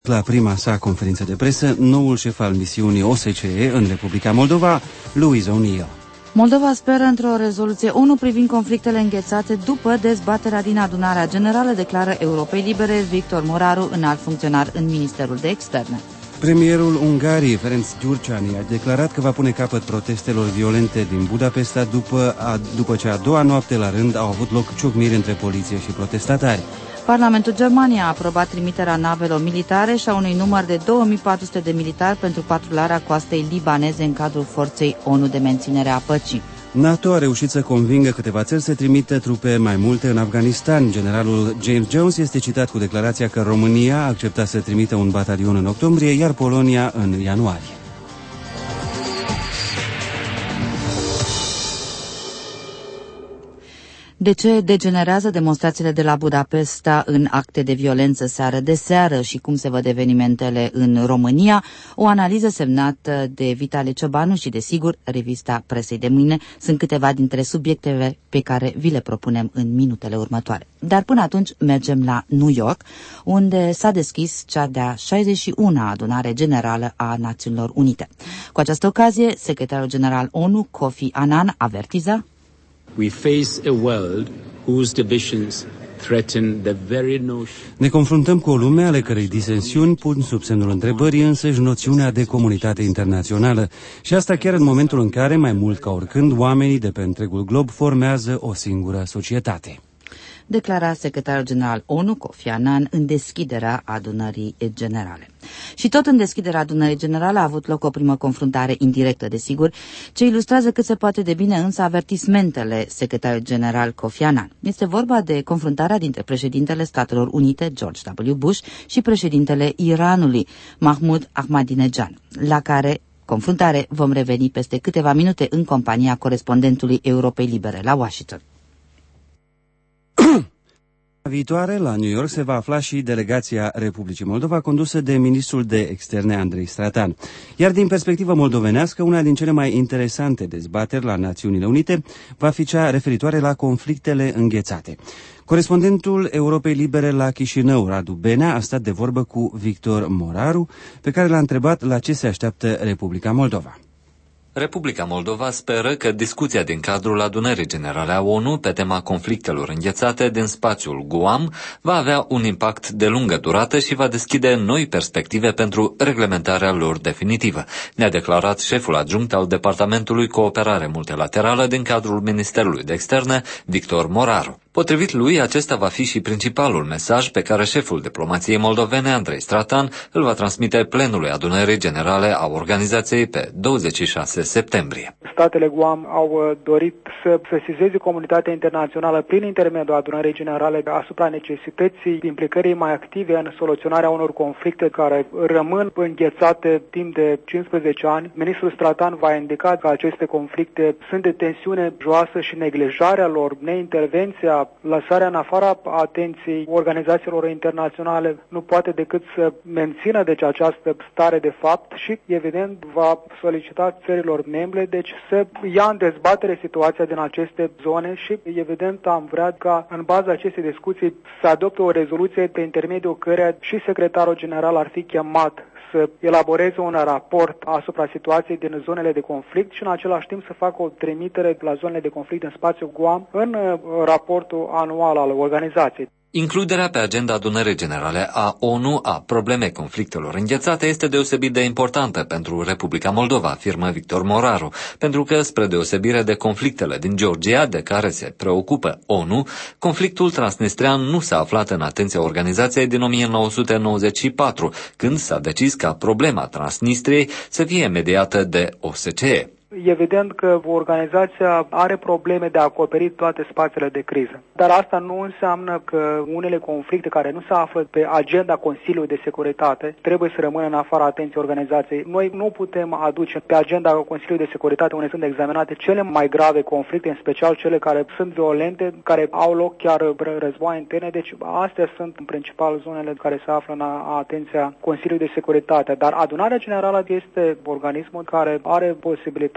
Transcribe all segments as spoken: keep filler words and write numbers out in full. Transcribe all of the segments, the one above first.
La prima sa conferință de presă, noul șef al misiunii O S C E în Republica Moldova, Louise O'Neill. Moldova speră într-o rezoluție ONU privind conflictele înghețate după dezbaterea din adunarea generală, declară Europei Libere Victor Moraru, înalt funcționar în Ministerul de Externe. Premierul Ungariei, Ferenc Gyurcsány, a declarat că va pune capăt protestelor violente din Budapesta după, a, după ce a doua noapte la rând au avut loc ciocniri între poliție și protestatari. Parlamentul Germaniei a aprobat trimiterea navelor militare și a unui număr de două mii patru sute de militari pentru patrularea coastei libaneze în cadrul forței ONU de menținere a păcii. NATO a reușit să convingă câteva țări să trimită trupe mai multe în Afganistan. Generalul James Jones este citat cu declarația că România a acceptat să trimită un batalion în octombrie, iar Polonia în ianuarie. De ce degenerează demonstrațiile de la Budapesta în acte de violență seară de seară și cum se văd evenimentele în România? O analiză semnată de Vitale Ciobanu și, desigur, revista Presei de mâine sunt câteva dintre subiectele pe care vi le propunem în minutele următoare. Dar până atunci mergem la New York, unde s-a deschis cea de-a șaizeci și una adunare generală a Națiunilor Unite. Cu această ocazie, secretarul general ONU, Kofi Annan, avertiza: We face a world whose divisions threaten the very notion. Ne confruntăm cu o lume ale cărei disensiuni pun sub semnul întrebării însăși noțiunea de comunitate internațională. Și asta chiar în momentul în care, mai mult ca oricând, oamenii de pe întregul glob formează o singură societate. Declara secretarul general ONU, Kofi Annan, în deschiderea adunării generale. Și tot în deschiderea adunării generale a avut loc o primă confruntare indirectă, desigur, ce ilustrează cât se poate de bine însă avertismentele secretarului general Kofi Annan. Este vorba de confruntarea dintre președintele Statelor Unite, George W. Bush, și președintele Iranului, Mahmoud Ahmadinejad, la care confruntare vom reveni peste câteva minute în compania corespondentului Europei Libere la Washington. Viitoare, la New York, se va afla și delegația Republicii Moldova, condusă de ministrul de externe Andrei Stratan. Iar din perspectivă moldovenească, una din cele mai interesante dezbateri la Națiunile Unite va fi cea referitoare la conflictele înghețate. Corespondentul Europei Libere la Chișinău, Radu Benea, a stat de vorbă cu Victor Moraru, pe care l-a întrebat la ce se așteaptă Republica Moldova. Republica Moldova speră că discuția din cadrul adunării generale a ONU pe tema conflictelor înghețate din spațiul Guam va avea un impact de lungă durată și va deschide noi perspective pentru reglementarea lor definitivă, ne-a declarat șeful adjunct al Departamentului Cooperare Multilaterală din cadrul Ministerului de Externe, Victor Moraru. Potrivit lui, acesta va fi și principalul mesaj pe care șeful diplomației moldovene, Andrei Stratan, îl va transmite plenului adunării generale a organizației pe douăzeci și șase septembrie. Statele Guam au dorit să sesizeze comunitatea internațională prin intermediul adunării generale asupra necesității implicării mai active în soluționarea unor conflicte care rămân înghețate timp de cincisprezece ani. Ministrul Stratan va indica că aceste conflicte sunt de tensiune joasă și neglijarea lor, neintervenția, lăsarea în afara atenției organizațiilor internaționale nu poate decât să mențină deci această stare de fapt și evident va solicita țărilor membre deci să ia în dezbatere situația din aceste zone și evident am vrea ca în baza acestei discuții să adopte o rezoluție pe intermediul căreia și secretarul general ar fi chemat să elaboreze un raport asupra situației din zonele de conflict și în același timp să facă o trimitere la zonele de conflict în spațiul Guam în raportul anual al organizației. Includerea pe agenda adunării generale a ONU a problemei conflictelor înghețate este deosebit de importantă pentru Republica Moldova, afirmă Victor Moraru, pentru că, spre deosebire de conflictele din Georgia, de care se preocupă ONU, conflictul transnistrean nu s-a aflat în atenția organizației din o mie nouă sute nouăzeci și patru, când s-a decis ca problema Transnistriei să fie mediată de O S C E. Evident că organizația are probleme de a acoperi toate spațiile de criză. Dar asta nu înseamnă că unele conflicte care nu se află pe agenda Consiliului de Securitate trebuie să rămână în afara atenției organizației. Noi nu putem aduce pe agenda Consiliului de Securitate unde sunt examinate cele mai grave conflicte, în special cele care sunt violente, care au loc chiar războaie interne. Deci astea sunt în principal zonele care se află în atenția Consiliului de Securitate. Dar adunarea generală este organismul care are posibilitatea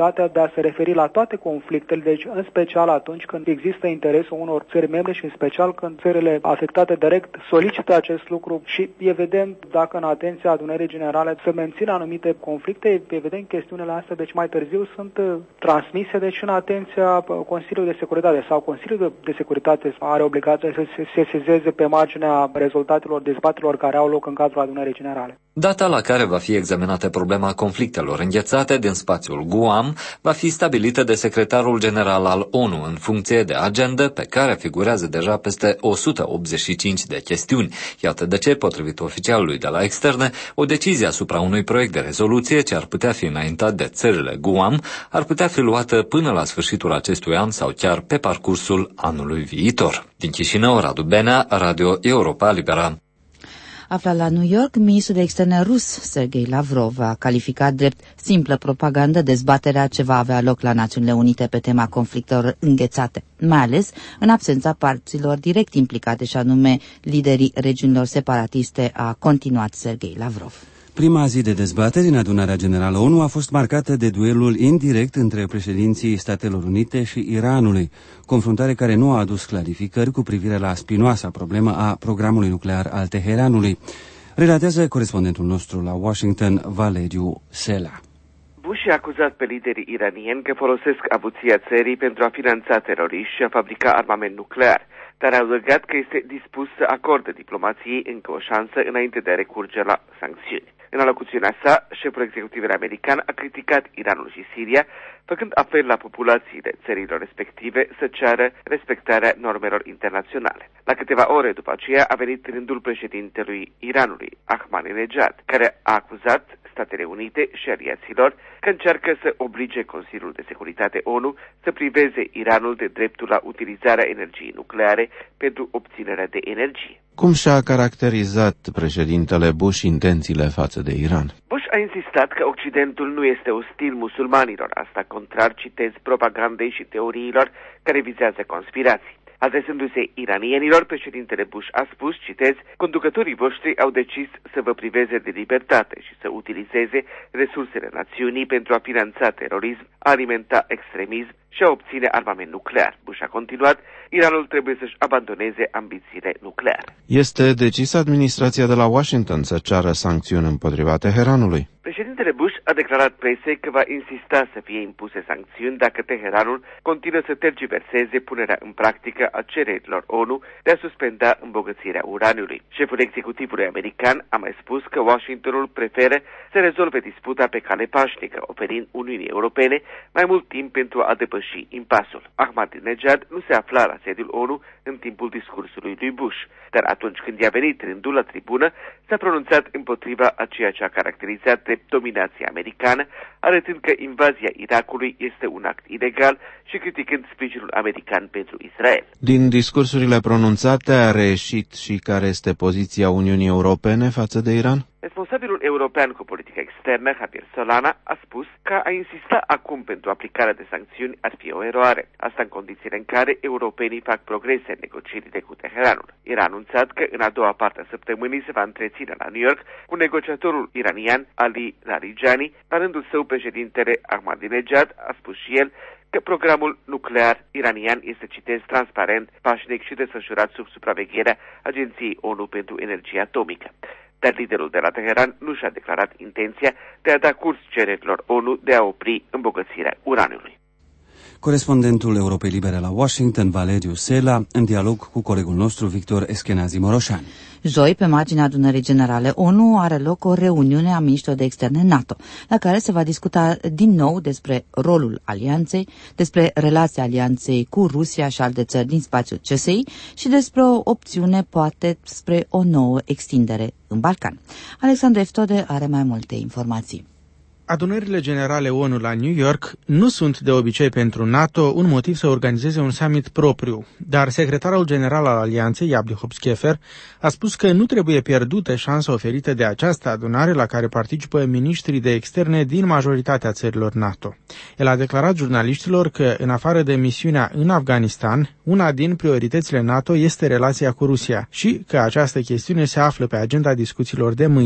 posibilitatea de a se referi la toate conflictele, deci în special atunci când există interesul unor țări membre și în special când țările afectate direct solicită acest lucru și evident dacă în atenția adunării generale se mențin anumite conflicte, evident chestiunile astea deci mai târziu sunt transmise deci în atenția Consiliului de Securitate sau Consiliul de Securitate are obligația să se sesizeze pe marginea rezultatelor dezbaterilor care au loc în cadrul adunării generale. Data la care va fi examinată problema conflictelor înghețate din spațiul Guam va fi stabilită de secretarul general al ONU în funcție de agendă pe care figurează deja peste o sută optzeci și cinci de chestiuni. Iată de ce, potrivit oficialului de la Externe, o decizie asupra unui proiect de rezoluție ce ar putea fi înaintat de țările Guam ar putea fi luată până la sfârșitul acestui an sau chiar pe parcursul anului viitor. Din Chișinău, Radu Benea, Radio Europa Liberă. Aflat la New York, ministrul de externe rus, Sergei Lavrov, a calificat drept simplă propagandă dezbaterea ce va avea loc la Națiunile Unite pe tema conflictelor înghețate, mai ales în absența părților direct implicate, și anume liderii regiunilor separatiste, a continuat Sergei Lavrov. Prima zi de dezbateri în adunarea generală ONU a fost marcată de duelul indirect între președinții Statelor Unite și Iranului, confruntare care nu a adus clarificări cu privire la spinoasa problemă a programului nuclear al Teheranului. Relatează corespondentul nostru la Washington, Valeriu Sela. Bush a acuzat pe liderii iranieni că folosesc avuția țării pentru a finanța teroriști și a fabrica armament nuclear, dar a adăugat că este dispus să acorde diplomației încă o șansă înainte de a recurge la sancțiuni. În alocuțiunea sa, șeful executiv american a criticat Iranul și Siria, făcând apel la populațiile țărilor respective să ceară respectarea normelor internaționale. La câteva ore după aceea a venit rândul președintelui Iranului, Ahmadinejad, care a acuzat Statele Unite și aliaților că încearcă să oblige Consiliul de Securitate ONU să priveze Iranul de dreptul la utilizarea energiei nucleare pentru obținerea de energie. Cum și-a caracterizat președintele Bush intențiile față de Iran? Bush a insistat că Occidentul nu este ostil musulmanilor, asta contrar, citez, propagandei și teoriilor care vizează conspirații. Adresându-se iranienilor, președintele Bush a spus, citez, conducătorii voștri au decis să vă priveze de libertate și să utilizeze resursele națiunii pentru a finanța terorism, a alimenta extremism și a obține armament nuclear. Bush a continuat, Iranul trebuie să-și abandoneze ambițiile nucleare. Este decis administrația de la Washington să ceară sancțiuni împotriva Teheranului. Președintele Bush a declarat presei că va insista să fie impuse sancțiuni dacă Teheranul continuă să tergiverseze punerea în practică a cererilor ONU de a suspenda îmbogățirea uraniului. Șeful executivului american a mai spus că Washingtonul preferă să rezolve disputa pe cale pașnică, oferind Uniunii Europene mai mult timp pentru a depăși impasul. Ahmadinejad nu se afla la sediul ONU în timpul discursului lui Bush, dar atunci când i-a venit rândul la tribună, s-a pronunțat împotriva a ceea ce a caracterizat drept dominația americană, arătând că invazia Irakului este un act ilegal și criticând sprijinul american pentru Israel. Din discursurile pronunțate a reieșit și care este poziția Uniunii Europene față de Iran? Responsabilul european cu politica externă, Javier Solana, a spus că a insista acum pentru aplicarea de sancțiuni ar fi o eroare. Asta în condițiile în care europenii fac progrese în negocierile cu Teheranul. Era anunțat că în a doua parte a săptămânii se va întreține la New York cu negociatorul iranian Ali Larijani. La rândul său, președintele Ahmadinejad a spus și el că programul nuclear iranian este, citez, transparent, pașnic și desfășurat sub supravegherea Agenției ONU pentru Energie Atomică. Dar liderul de la Teheran nu și-a declarat intenția de a da curs cererilor ONU de a opri îmbogățirea uraniului. Corespondentul Europei Libere la Washington, Valeriu Sela, în dialog cu colegul nostru Victor Eschenazi Moroșan. Joi, pe marginea adunării generale ONU, are loc o reuniune a miniștrilor de externe NATO, la care se va discuta din nou despre rolul alianței, despre relația alianței cu Rusia și alte țări din spațiul C S I și despre o opțiune, poate, spre o nouă extindere în Balcan. Alexandru Eftode are mai multe informații. Adunările generale ONU la New York nu sunt de obicei pentru NATO un motiv să organizeze un summit propriu, dar secretarul general al alianței, Jabli Hopskefer, a spus că nu trebuie pierdută șansa oferită de această adunare la care participă miniștrii de externe din majoritatea țărilor NATO. El a declarat jurnaliștilor că, în afară de misiunea în Afganistan, una din prioritățile NATO este relația cu Rusia și că această chestiune se află pe agenda discuțiilor de mâine.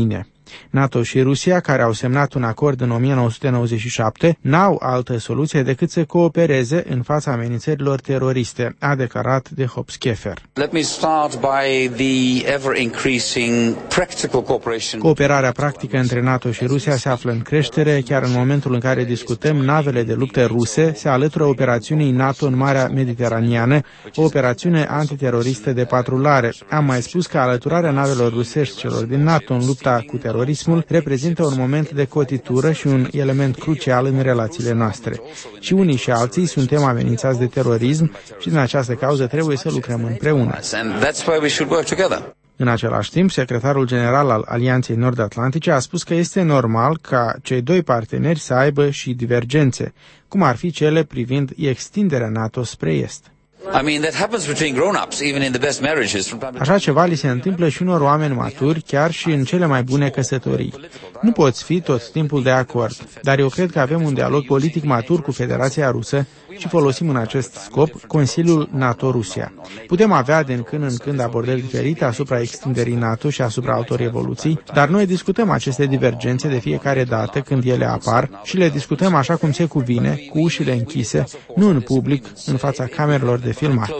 NATO și Rusia, care au semnat un acord în o mie nouă sute nouăzeci și șapte, n-au altă soluție decât să coopereze în fața amenințărilor teroriste, a declarat de Hopskeffer. Let me start by the ever-increasing practical cooperation. Cooperarea practică între NATO și Rusia se află în creștere, chiar în momentul în care discutăm, navele de luptă ruse se alătură operațiunii NATO în Marea Mediteraneană, o operațiune antiteroristă de patrulare. Am mai spus că alăturarea navelor rusești celor din NATO în lupta cu terorismul reprezintă un moment de cotitură și un element crucial în relațiile noastre. Și unii și alții suntem amenințați de terorism și din această cauză trebuie să lucrăm împreună. În același timp, secretarul general al Alianței Nord-Atlantice a spus că este normal ca cei doi parteneri să aibă și divergențe, cum ar fi cele privind extinderea NATO spre est. Așa ceva li se întâmplă și unor oameni maturi, chiar și în cele mai bune căsătorii. Nu poți fi tot timpul de acord, dar eu cred că avem un dialog politic matur cu Federația Rusă și folosim în acest scop Consiliul NATO-Rusia. Putem avea din când în când abordări diferite asupra extinderii NATO și asupra altor evoluții, dar noi discutăm aceste divergențe de fiecare dată când ele apar și le discutăm așa cum se cuvine, cu ușile închise, nu în public, în fața camerelor de filmare.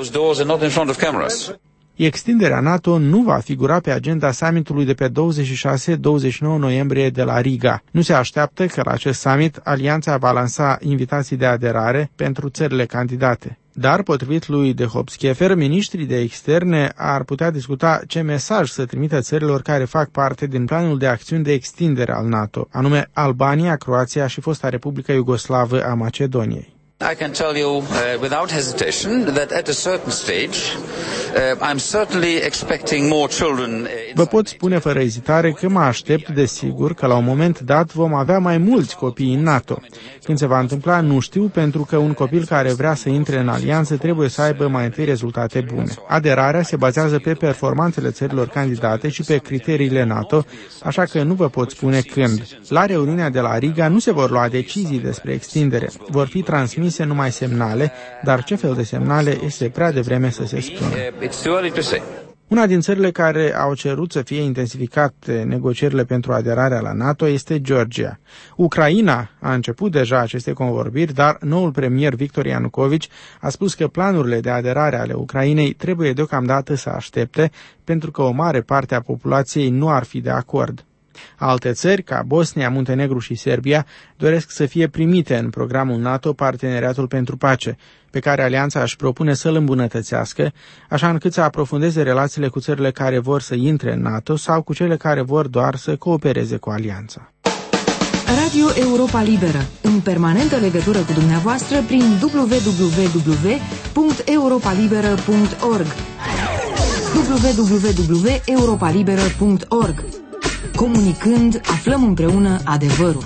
Extinderea NATO nu va figura pe agenda summitului de pe douăzeci și șase douăzeci și nouă noiembrie de la Riga. Nu se așteaptă că la acest summit Alianța va lansa invitații de aderare pentru țările candidate. Dar, potrivit lui de Hopskeffer, miniștrii de externe ar putea discuta ce mesaj să trimită țărilor care fac parte din planul de acțiuni de extindere al NATO, anume Albania, Croația și fosta Republică Iugoslavă a Macedoniei. I can tell you uh, without hesitation that at a certain stage uh, I'm certainly expecting more children. Vă pot spune fără ezitare că mă aștept, desigur, că la un moment dat vom avea mai mulți copii în NATO. Când se va întâmpla, nu știu, pentru că un copil care vrea să intre în alianță trebuie să aibă mai întâi rezultate bune. Aderarea se bazează pe performanțele țărilor candidate și pe criteriile NATO, așa că nu vă pot spune când. La reuniunea de la Riga nu se vor lua decizii despre extindere. Vor fi transmise numai semnale, dar ce fel de semnale este prea devreme să se spună. Una din țările care au cerut să fie intensificate negocierile pentru aderarea la NATO este Georgia. Ucraina a început deja aceste convorbiri, dar noul premier Victor Ianukovici a spus că planurile de aderare ale Ucrainei trebuie deocamdată să aștepte, pentru că o mare parte a populației nu ar fi de acord. Alte țări, ca Bosnia, Muntenegru și Serbia, doresc să fie primite în programul NATO Parteneriatul pentru Pace, pe care alianța își propune să-l îmbunătățească, așa încât să aprofundeze relațiile cu țările care vor să intre în NATO sau cu cele care vor doar să coopereze cu alianța. Radio Europa Liberă, în permanentă legătură cu dumneavoastră prin w w w punct europa liberă punct org w w w punct europa liberă punct org. Comunicând, aflăm împreună adevărul.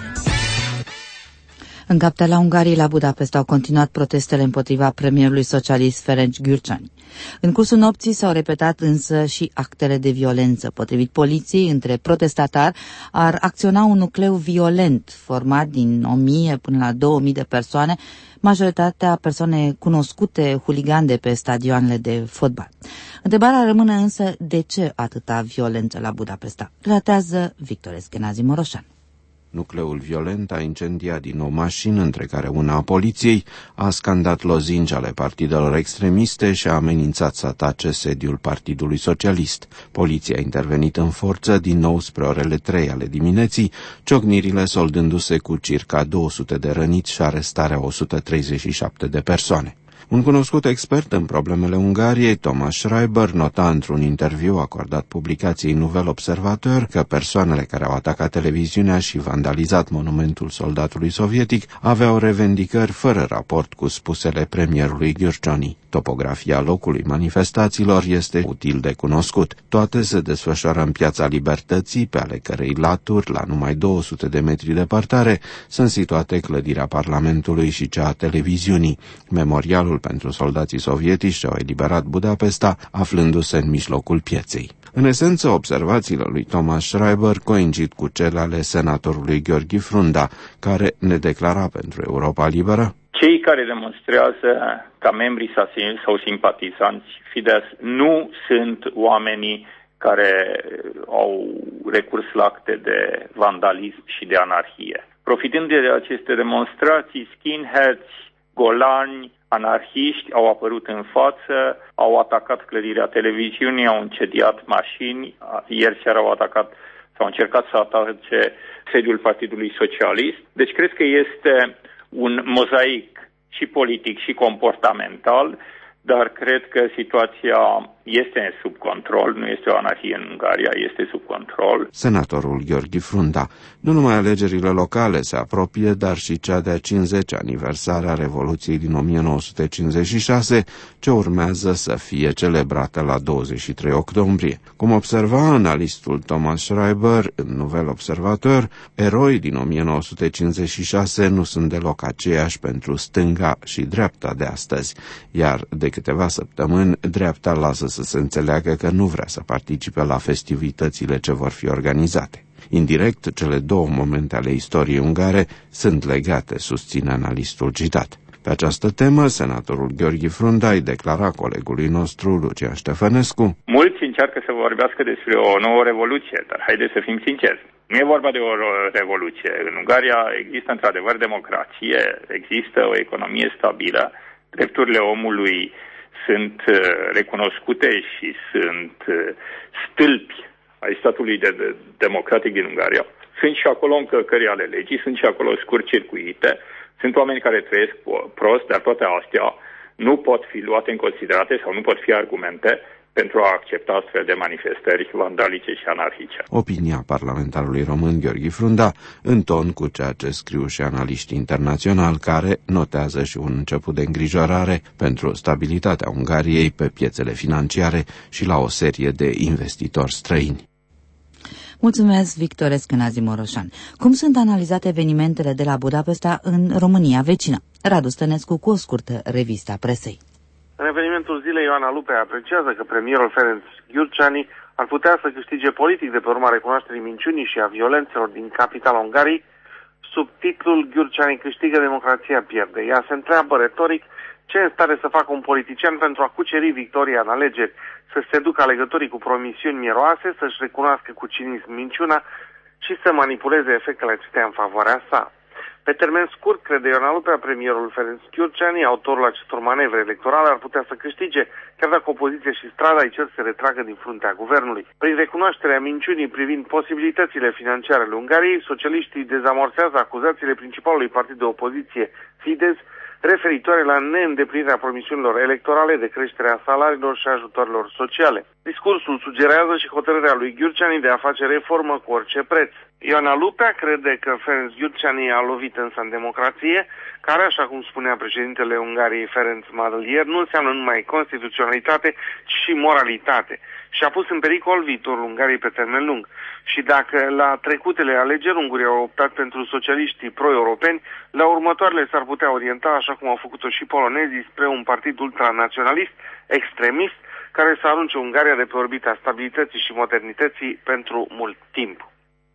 În capitala Ungariei, la Budapesta, au continuat protestele împotriva premierului socialist Ferenc Gyurcsány. În cursul nopții s-au repetat însă și actele de violență. Potrivit poliției, între protestatari ar acționa un nucleu violent format din o mie până la două mii de persoane, majoritatea persoane cunoscute huligani de pe stadioanele de fotbal. Întrebarea rămâne însă de ce atâta violență la Budapesta? Relatează Victor Eschenazi Moroșan. Nucleul violent a incendiat din nou mașini, între care una a poliției, a scandat lozinci ale partidelor extremiste și a amenințat să atace sediul Partidului Socialist. Poliția a intervenit în forță din nou spre orele trei ale dimineții, ciocnirile soldându-se cu circa două sute de răniți și arestarea o sută treizeci și șapte de persoane. Un cunoscut expert în problemele Ungariei, Thomas Schreiber, nota într-un interviu acordat publicației Nouvel Observateur că persoanele care au atacat televiziunea și vandalizat monumentul soldatului sovietic aveau revendicări fără raport cu spusele premierului Gyurcsány. Topografia locului manifestațiilor este util de cunoscut. Toate se desfășoară în Piața Libertății, pe ale cărei laturi, la numai două sute de metri departare, sunt situate clădirea Parlamentului și cea a televiziunii. Memorialul pentru soldații sovietici ce au eliberat Budapesta, aflându-se în mijlocul pieței. În esență, observațiile lui Thomas Schreiber coincid cu cele ale senatorului Gheorghe Frunda, care ne declara pentru Europa Liberă: cei care demonstrează ca membri sau simpatizanți Fidesz nu sunt oamenii care au recurs la acte de vandalism și de anarhie. Profitând de aceste demonstrații, skinheads, golani, anarhiști au apărut în față, au atacat clădirea televiziunii, au incendiat mașini, ieri seara au atacat sau au încercat să atace sediul Partidului Socialist. Deci cred că este un mozaic și politic și comportamental, dar cred că situația este sub control, nu este o anarhie în Ungaria, este sub control. Senatorul Gheorghe Frunda. Nu numai alegerile locale se apropie, dar și cea de-a cincizecea aniversare a Revoluției din o mie nouă sute cincizeci și șase, ce urmează să fie celebrată la douăzeci și trei octombrie. Cum observa analistul Thomas Schreiber în Nouvel Observator, eroi din o mie nouă sute cincizeci și șase nu sunt deloc aceiași pentru stânga și dreapta de astăzi, iar de câteva săptămâni dreapta lasă să se înțeleagă că nu vrea să participe la festivitățile ce vor fi organizate. Indirect, cele două momente ale istoriei ungare sunt legate, susține analistul citat. Pe această temă, senatorul Gheorghe Frunda îi declara colegului nostru, Lucian Ștefănescu: mulți încearcă să vorbească despre o nouă revoluție, dar haideți să fim sinceri. Nu e vorba de o revoluție. În Ungaria există într-adevăr democrație, există o economie stabilă, drepturile omului sunt recunoscute și sunt stâlpi ai statului de, de, democratic din Ungaria. Sunt și acolo încălcări ale legii, sunt și acolo scurt-circuite, sunt oameni care trăiesc prost, dar toate astea nu pot fi luate în considerate sau nu pot fi argumente pentru a accepta astfel de manifestări vandalice și anarhice. Opinia parlamentarului român Gheorghe Frunda, în ton cu ceea ce scriu și analiștii internaționali, care notează și un început de îngrijorare pentru stabilitatea Ungariei pe piețele financiare și la o serie de investitori străini. Mulțumesc, Victor Eskenazi Moroșan. Cum sunt analizate evenimentele de la Budapesta în România vecină? Radu Stănescu cu o scurtă revistă a presei. În evenimentul zilei, Ioana Lupe apreciază că premierul Ferenc Gyurcsány ar putea să câștige politic de pe urma recunoașterii minciunii și a violențelor din capitala Ungariei. Subtitlul Gyurcsány câștigă, democrația pierde. Ea se întreabă retoric ce e în stare să facă un politician pentru a cuceri victoria în alegeri, să seducă alegătorii cu promisiuni miroase, să-și recunoască cu cinism minciuna și să manipuleze efectele acestea în favoarea sa. Pe termen scurt, crede Ioana Lupea, premierul Ferenc Gyurcsány, autorul acestor manevre electorale, ar putea să câștige, chiar dacă opoziția și strada îi cer să retragă din fruntea guvernului. Prin recunoașterea minciunii privind posibilitățile financiare ale Ungariei, socialiștii dezamorsează acuzațiile principalului partid de opoziție, Fidesz, referitoare la neîndeplinirea promisiunilor electorale de creșterea salariilor și ajutoarelor sociale. Discursul sugerează și hotărârea lui Gyurcsány de a face reformă cu orice preț. Ioana Lupea crede că Ferenc Gyurcsány a lovit însă în democrație, care, așa cum spunea președintele Ungariei Ferenc Madl ieri, nu înseamnă numai constituționalitate, ci și moralitate. Și a pus în pericol viitorul Ungariei pe termen lung. Și dacă la trecutele alegeri ungurii au optat pentru socialiștii pro-europeni, la următoarele s-ar putea orienta, așa cum au făcut-o și polonezii, spre un partid ultranaționalist, extremist, care să arunce Ungaria de pe orbita stabilității și modernității pentru mult timp.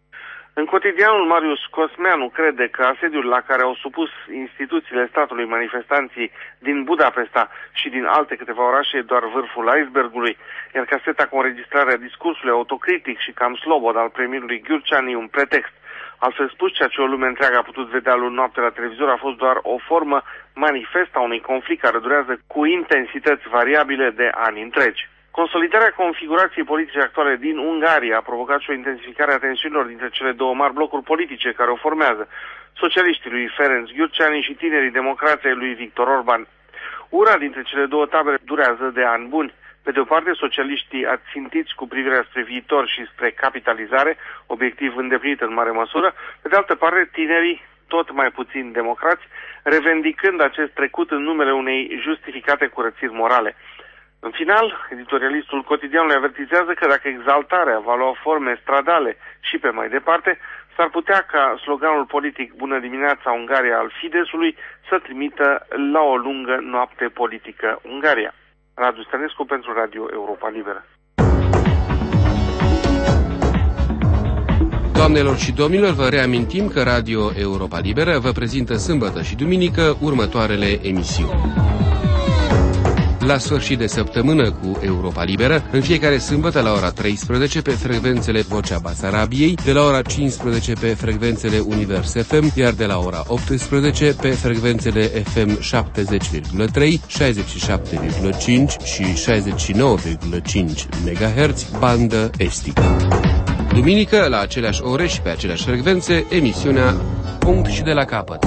În cotidianul, Marius Cosmeanu crede că asediul la care au supus instituțiile statului manifestanții din Budapesta și din alte câteva orașe e doar vârful icebergului, iar caseta cu înregistrarea discursului autocritic și cam slobod al premierului Gyurcsány un pretext. Altfel spus, ceea ce o lume întreagă a putut vedea luni noapte la televizor a fost doar o formă manifestă a unui conflict care durează cu intensități variabile de ani întregi. Consolidarea configurației politice actuale din Ungaria a provocat și o intensificare a tensiunilor dintre cele două mari blocuri politice care o formează, socialiștii lui Ferenc Gyurcsány și tinerii democrații lui Viktor Orban. Una dintre cele două tabere durează de ani buni. Pe de o parte, socialiștii ațintiți cu privirea spre viitor și spre capitalizare, obiectiv îndeplinit în mare măsură, pe de altă parte, tinerii, tot mai puțin democrați, revendicând acest trecut în numele unei justificate curățiri morale. În final, editorialistul cotidianului avertizează că dacă exaltarea va lua forme stradale și pe mai departe, s-ar putea ca sloganul politic Bună dimineața Ungaria al Fideszului să trimită la o lungă noapte politică Ungaria. Radu Stănescu pentru Radio Europa Liberă. Doamnelor și domnilor, vă reamintim că Radio Europa Liberă vă prezintă sâmbătă și duminică următoarele emisiuni. la sfârșit de săptămână cu Europa Liberă, în fiecare sâmbătă la ora treisprezece pe frecvențele Vocea Basarabiei, de la ora cincisprezece pe frecvențele Univers F M, iar de la ora optsprezece pe frecvențele F M șaptezeci virgulă trei, șaizeci și șapte virgulă cinci și șaizeci și nouă virgulă cinci megahertz, bandă estică. Duminică, la aceleași ore și pe aceleași frecvențe, emisiunea Punct și de la capăt.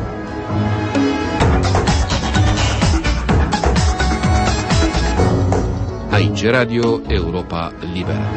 Aici Radio Europa Liberă.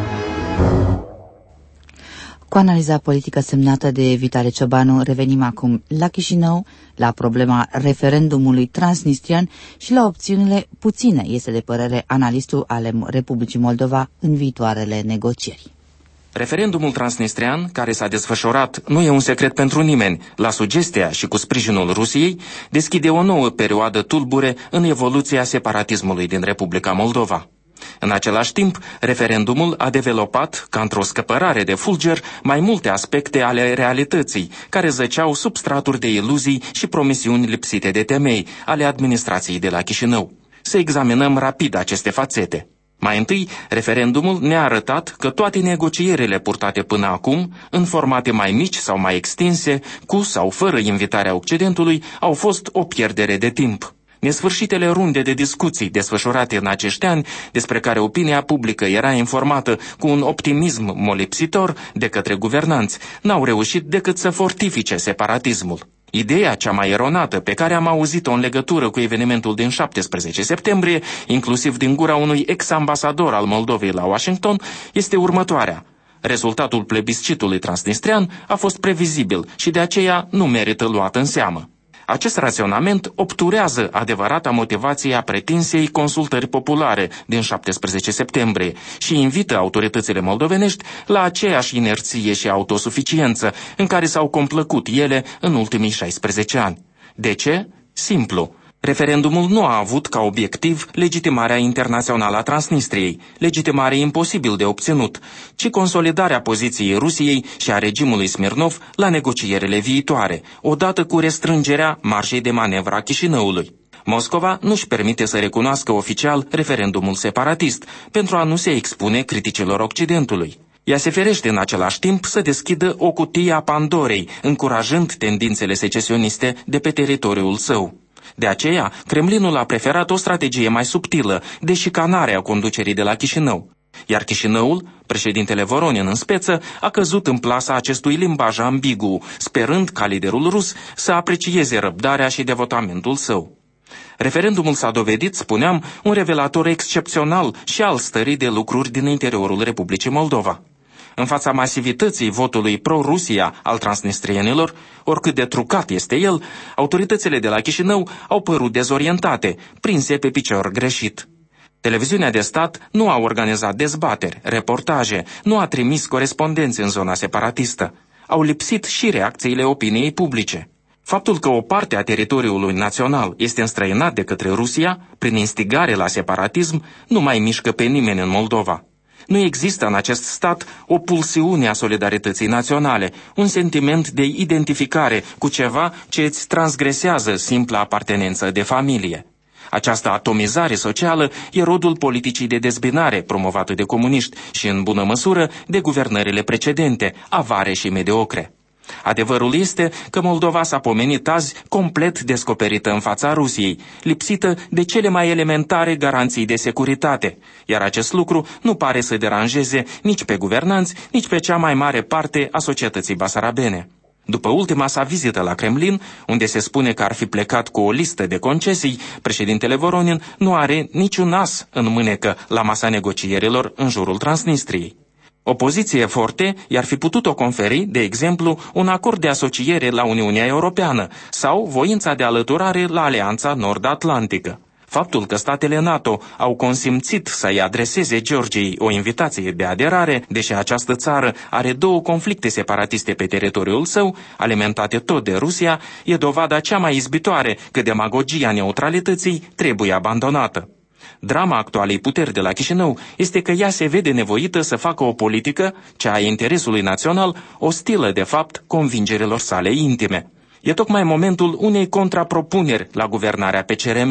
Cu analiza politică semnată de Vitale Ciobanu, revenim acum la Chișinău, la problema referendumului transnistrian și la opțiunile puține, este de părere analistul ale Republicii Moldova în viitoarele negocieri. Referendumul transnistrian, care s-a desfășurat, nu e un secret pentru nimeni, la sugestia și cu sprijinul Rusiei, deschide o nouă perioadă tulbure în evoluția separatismului din Republica Moldova. În același timp, referendumul a developat, ca într-o scăpărare de fulger, mai multe aspecte ale realității, care zăceau sub straturi de iluzii și promisiuni lipsite de temei ale administrației de la Chișinău. Să examinăm rapid aceste fațete. Mai întâi, referendumul ne-a arătat că toate negocierile purtate până acum, în formate mai mici sau mai extinse, cu sau fără invitarea Occidentului, au fost o pierdere de timp. Nesfârșitele runde de discuții desfășurate în acești ani, despre care opinia publică era informată cu un optimism molipsitor de către guvernanți, n-au reușit decât să fortifice separatismul. Ideea cea mai eronată pe care am auzit-o în legătură cu evenimentul din șaptesprezece septembrie, inclusiv din gura unui ex-ambasador al Moldovei la Washington, este următoarea. Rezultatul plebiscitului transnistrian a fost previzibil și de aceea nu merită luat în seamă. Acest raționament obturează adevărata motivație a pretinsiei consultări populare din șaptesprezece septembrie și invită autoritățile moldovenești la aceeași inerție și autosuficiență în care s-au complăcut ele în ultimii șaisprezece ani. De ce? Simplu. Referendumul nu a avut ca obiectiv legitimarea internațională a Transnistriei, legitimare imposibil de obținut, ci consolidarea poziției Rusiei și a regimului Smirnov la negocierile viitoare, odată cu restrângerea marjei de manevră a Chișinăului. Moscova nu-și permite să recunoască oficial referendumul separatist, pentru a nu se expune criticilor Occidentului. Ea se ferește în același timp să deschidă o cutie a Pandorei, încurajând tendințele secesioniste de pe teritoriul său. De aceea, Kremlinul a preferat o strategie mai subtilă, de șicanare a conducerii de la Chișinău. Iar Chișinăul, președintele Voronin în speță, a căzut în plasa acestui limbaj ambigu, sperând ca liderul rus să aprecieze răbdarea și devotamentul său. Referendumul s-a dovedit, spuneam, un revelator excepțional și al stării de lucruri din interiorul Republicii Moldova. În fața masivității votului pro-Rusia al transnistrienilor, oricât de trucat este el, autoritățile de la Chișinău au părut dezorientate, prinse pe picior greșit. Televiziunea de stat nu a organizat dezbateri, reportaje, nu a trimis corespondenți în zona separatistă. Au lipsit și reacțiile opiniei publice. Faptul că o parte a teritoriului național este înstrăinat de către Rusia, prin instigare la separatism, nu mai mișcă pe nimeni în Moldova. Nu există în acest stat o pulsiune a solidarității naționale, un sentiment de identificare cu ceva ce îți transgresează simpla apartenență de familie. Această atomizare socială e rodul politicii de dezbinare promovată de comuniști și, în bună măsură, de guvernările precedente, avare și mediocre. Adevărul este că Moldova s-a pomenit azi complet descoperită în fața Rusiei, lipsită de cele mai elementare garanții de securitate, iar acest lucru nu pare să deranjeze nici pe guvernanți, nici pe cea mai mare parte a societății basarabene. După ultima sa vizită la Kremlin, unde se spune că ar fi plecat cu o listă de concesii, președintele Voronin nu are niciun as în mânecă la masa negocierilor în jurul Transnistriei. O poziție forte i-ar fi putut-o conferi, de exemplu, un acord de asociere la Uniunea Europeană sau voința de alăturare la Alianța Nord-Atlantică. Faptul că statele NATO au consimțit să-i adreseze Georgiei o invitație de aderare, deși această țară are două conflicte separatiste pe teritoriul său, alimentate tot de Rusia, e dovada cea mai izbitoare că demagogia neutralității trebuie abandonată. Drama actualei puteri de la Chișinău este că ea se vede nevoită să facă o politică, cea a interesului național, ostilă de fapt convingerilor sale intime. E tocmai momentul unei contrapropuneri la guvernarea P C R M.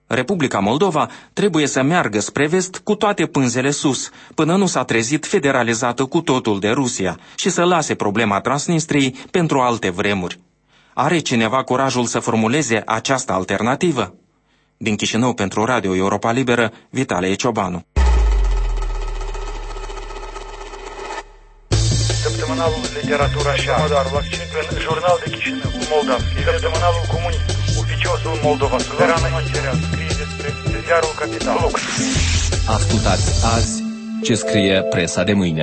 Republica Moldova trebuie să meargă spre vest cu toate pânzele sus, până nu s-a trezit federalizată cu totul de Rusia și să lase problema Transnistriei pentru alte vremuri. Are cineva curajul să formuleze această alternativă? Din Chișinău pentru Radio Europa Liberă, Vitalie Ciobanu. Săptămânalul Literatura și Modarul accent în Jurnal de Chișinău, Moldavski, Săptămânalul Comunist, Oficiosul Moldova Suverană, scrie despre ziarul Capital. Ascultați azi ce scrie presa de mâine.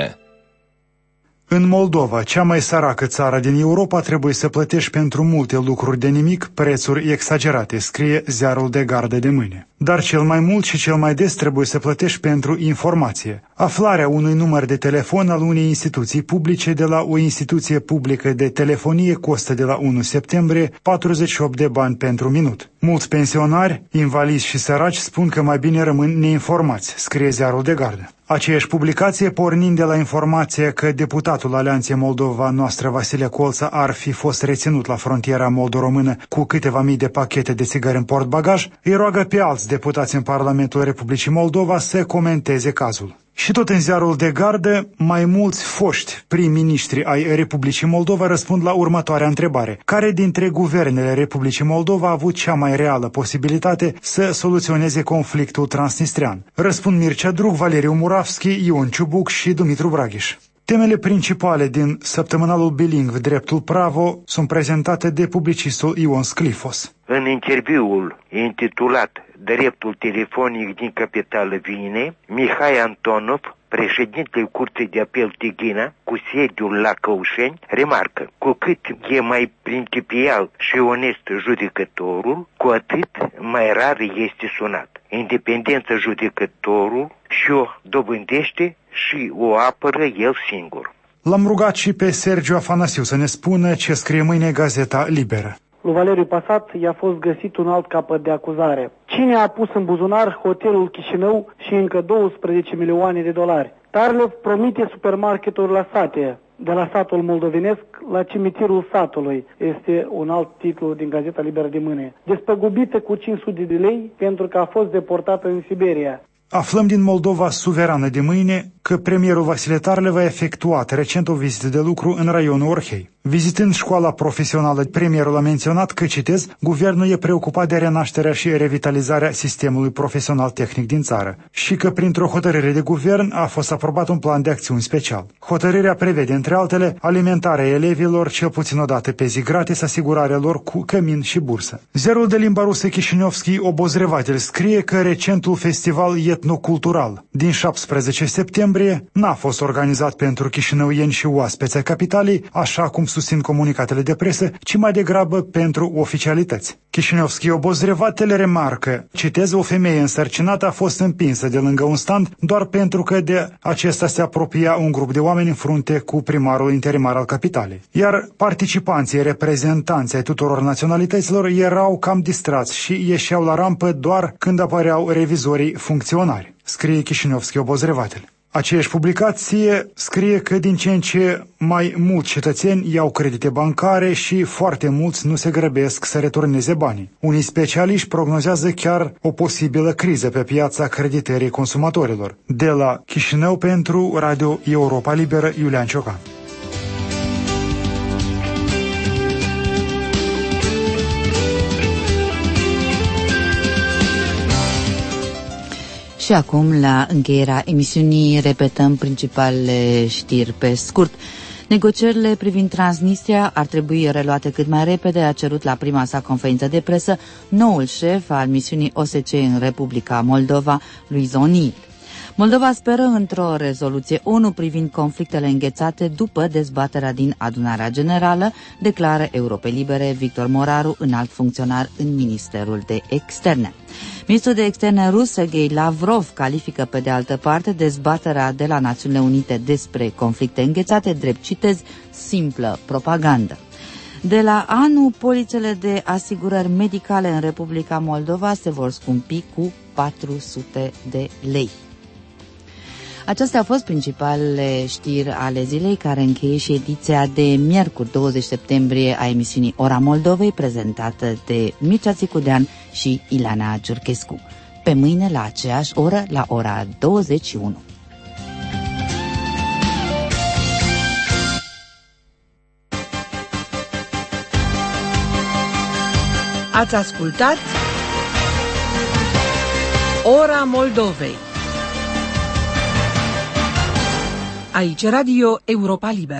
În Moldova, cea mai săracă țară din Europa, trebuie să plătești pentru multe lucruri de nimic prețuri exagerate, scrie ziarul de gardă de mâine. Dar cel mai mult și cel mai des trebuie să plătești pentru informație. Aflarea unui număr de telefon al unei instituții publice de la o instituție publică de telefonie costă de la unu septembrie patruzeci și opt de bani pentru minut. Mulți pensionari, invalizi și săraci spun că mai bine rămân neinformați, scrie ziarul de gardă. Aceeași publicație, pornind de la informația că deputatul Alianței Moldova Noastră, Vasile Colța, ar fi fost reținut la frontiera moldo-română cu câteva mii de pachete de țigări în portbagaj, îi roagă pe alți deputați în Parlamentul Republicii Moldova să comenteze cazul. Și tot în ziarul de gardă, mai mulți foști prim-ministri ai Republicii Moldova răspund la următoarea întrebare. Care dintre guvernele Republicii Moldova a avut cea mai reală posibilitate să soluționeze conflictul transnistrian? Răspund Mircea Druc, Valeriu Muravski, Ion Ciubuc și Dumitru Braghiș. Temele principale din săptămânalul bilingv Dreptul Pravo sunt prezentate de publicistul Ion Sclifos. În interviul intitulat Dreptul telefonic din capitală Vine, Mihai Antonov, președintele Curții de Apel Tighina, cu sediul la Căușeni, remarcă: cu cât e mai principial și onest judecătorul, cu atât mai rar este sunat. Independența judecătorul și-o dobândește și o apără el singur. L-am rugat și pe Sergiu Afanasiu să ne spună ce scrie mâine Gazeta Liberă. Lui Valeriu Pasat i-a fost găsit un alt capăt de acuzare. Cine a pus în buzunar hotelul Chișinău și încă douăsprezece milioane de dolari? Tarlev promite supermarketuri la sate, de la satul moldovenesc la cimitirul satului. Este un alt titlu din Gazeta Liberă de mâine. Despăgubită cu cinci sute de lei pentru că a fost deportată în Siberia. Aflăm din Moldova Suverană de mâine că premierul Vasile Tarlev a efectuat recent o vizită de lucru în raionul Orhei. Vizitând școala profesională, premierul a menționat că, citez, guvernul e preocupat de renașterea și revitalizarea sistemului profesional tehnic din țară și că, printr-o hotărâre de guvern, a fost aprobat un plan de acțiuni special. Hotărârea prevede, între altele, alimentarea elevilor cel puțin o dată pe zi gratis, asigurarea lor cu cămin și bursă. Ziarul de limba rusă Chișinevski Obozrevatel scrie că recentul festival etnocultural din șaptesprezece septembrie n-a fost organizat pentru chișinăuieni și oaspeți ai capitalei, așa cum susțin comunicatele de presă, ci mai degrabă pentru oficialități. Chișinevski Obozrevatel remarcă, citez, o femeie însărcinată a fost împinsă de lângă un stand doar pentru că de acesta se apropia un grup de oameni în frunte cu primarul interimar al capitalei. Iar participanții, reprezentanții ai tuturor naționalităților erau cam distrați și ieșeau la rampă doar când apăreau revizorii funcționari, scrie Chișinevski Obozrevatel. Aceeași publicație scrie că din ce în ce mai mulți cetățeni iau credite bancare și foarte mulți nu se grăbesc să returneze banii. Unii specialiști prognozează chiar o posibilă criză pe piața creditării consumatorilor. De la Chișinău pentru Radio Europa Liberă, Iulian Ciocan. Și acum, la încheierea emisiunii, repetăm principalele știri pe scurt. Negocierile privind Transnistria ar trebui reluate cât mai repede, a cerut la prima sa conferință de presă noul șef al misiunii O S C E în Republica Moldova, lui Zonil. Moldova speră într-o rezoluție ONU privind conflictele înghețate după dezbaterea din Adunarea Generală, declară Europei Libere Victor Moraru, înalt funcționar în Ministerul de Externe. Ministrul de Externe rus, Sergei Lavrov, califică pe de altă parte dezbaterea de la Națiunile Unite despre conflicte înghețate, drept citez, simplă propagandă. De la anul, polițele de asigurări medicale în Republica Moldova se vor scumpi cu patru sute de lei. Acestea au fost principalele știri ale zilei, care încheie și ediția de miercuri douăzeci septembrie a emisiunii Ora Moldovei, prezentată de Mircea Țicudean și Ileana Ciurchescu. Pe mâine, la aceeași oră, la ora douăzeci și unu. Ați ascultat Ora Moldovei. Aici Radio Europa Liberă.